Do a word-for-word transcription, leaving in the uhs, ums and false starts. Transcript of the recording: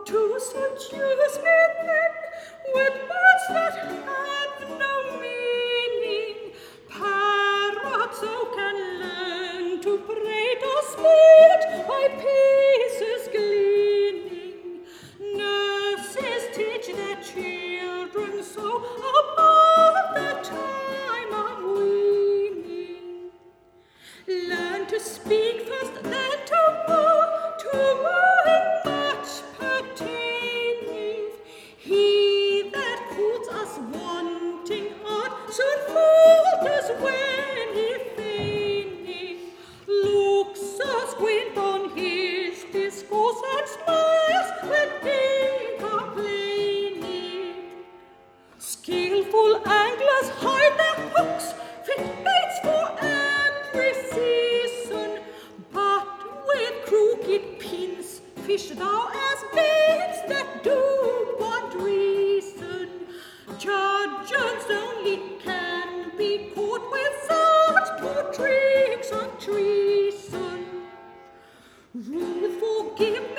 to seduce me then with words that have no meaning. Parrots so can learn to prate or spit by pieces gleaning. Nurses teach their children so about the time of weaning. Learn to speak first, then to woo, to woo in much pertaineth. He that puts us wanting art soon falters when he feigneth. Looks asquint on his discourse and smiles when he complaineth. Skillful anglers hide their hooks, fit baits for every season, but with crooked pins fish thou as baits that do want reason. Judges only can be caught with such poor tricks of treason. Ruth, forgive